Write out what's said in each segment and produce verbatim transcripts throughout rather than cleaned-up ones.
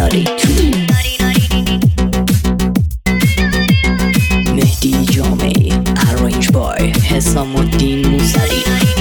ناری مهدی جامعی ارنج بای حسام الدین موسوی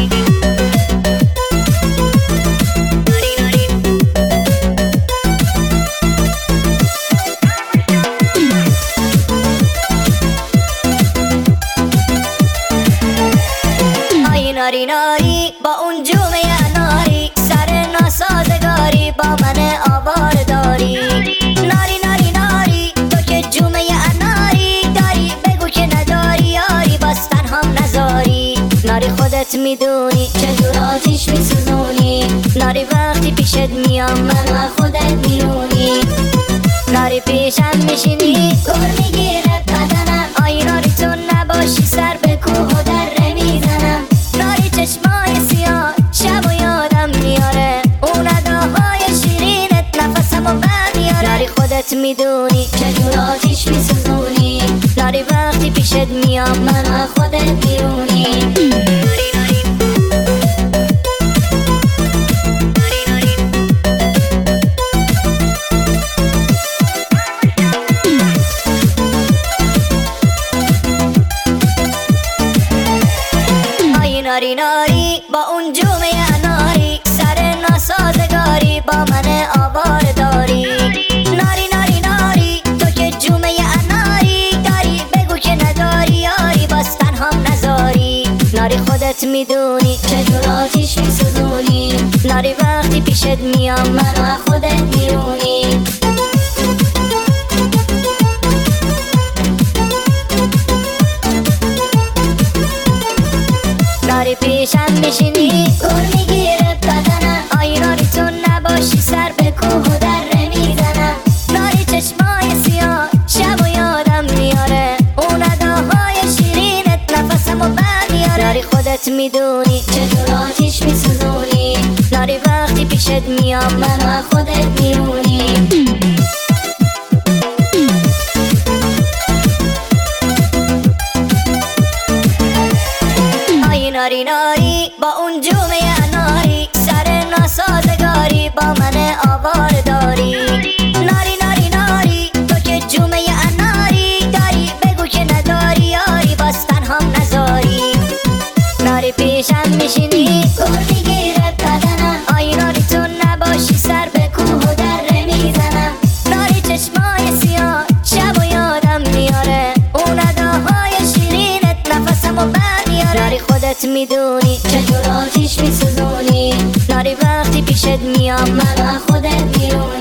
ناری ناری با اون جومه ناری سر ناسازگاری با من آوار داری ناری ناری ناری تو که جومه ناری داری بگو که نداری یاری باز تنهام نذاری ناری خودت میدونی چطور آتیش میسوزونی ناری وقتی پیشت میام من خودت میرونی ناری پیشم میشینی گل میگیره بدنم آی ناری تو نباشی سر به کوه و دره میزنم ناری چشمای سیاه شب و یادم میاره اون اداهای شیرینت نفسم و برمیاره ناری خودت میدونی چطور آتیش میسوزونی ناری وقتی پیشت میام من خودت میرونی ناری ناری با اون جومه ناری سر ناسازگاری با من آوار داری ناری ناری ناری تو که جومه ناری داری بگو که نداری یاری باز تنهام نذاری ناری خودت میدونی چطور آتیش میسوزونی ناری وقتی پیشت میام من خودت میرونی ناری پیشم میشینی گل میگیره بدنم آی ناری تو نباشی سر به کوه و دره میزنم ناری چشمای سیاه شب و یادم میاره اون اداهای شیرینت نفسم و برمیاره ناری خودت میدونی چطور آتیش میسوزونی ناری وقتی پیشت میام من خودت میرونی ناری ناری با اون جومه ناری سر ناسازگاری با من آوار داری ناری ناری ناری تو که جومه ناری داری بگو که نداری یاری باز تنهام نذاری ناری پیشم میشینی گل میگیره بدنم آی ناری تو نباشی سر به کوه و دره میزنم ناری چشمای سیاه شب و یادم میاره اون اداهای شیرینت نفسم و برمیاره ناری خودت میدونی چطور آتیش میسوزونی ناری وقتی پیشت میام من خودت میرونی